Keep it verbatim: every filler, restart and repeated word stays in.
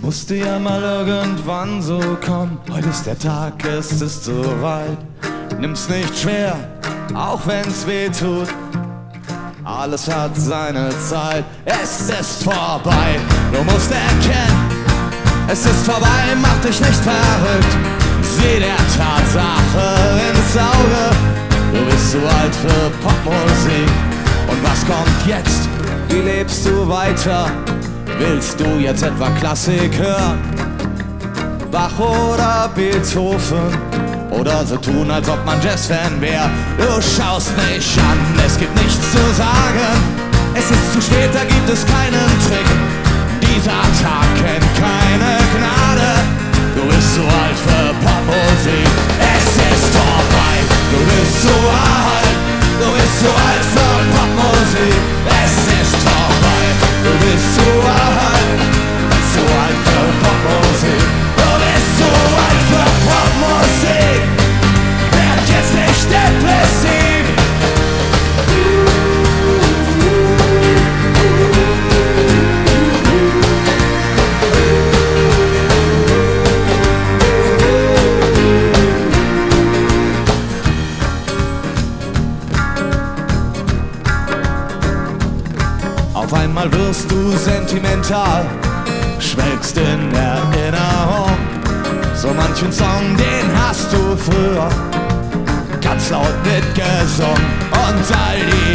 Musste ja mal irgendwann so kommen. Heute ist der Tag, es ist soweit. Nimm's nicht schwer, auch wenn's weh tut. Alles hat seine Zeit, es ist vorbei. Du musst erkennen, es ist vorbei, mach dich nicht verrückt. Sieh der Tatsache ins Auge. Du bist zu alt für Popmusik. Und was kommt jetzt? Wie lebst du weiter? Willst du jetzt etwa Klassik hören? Bach oder Beethoven? Oder so tun, als ob man Jazzfan wär. Du schaust mich an, es gibt nichts zu sagen. Es ist zu spät, da gibt es keinen Trick. Dieser Tag kennt keine Gnade. Du bist zu alt für Popmusik. Es ist vorbei, du bist zu alt. Du bist zu alt für Popmusik. Es ist vorbei, du bist zu alt. Zu alt für Popmusik. Du bist zu alt für Popmusik. Werd jetzt nicht depressiv. Auf einmal wirst du sentimental, schwelgst in Erinnerung. So manchen Song, den hast du früher ganz laut mitgesungen. Und all die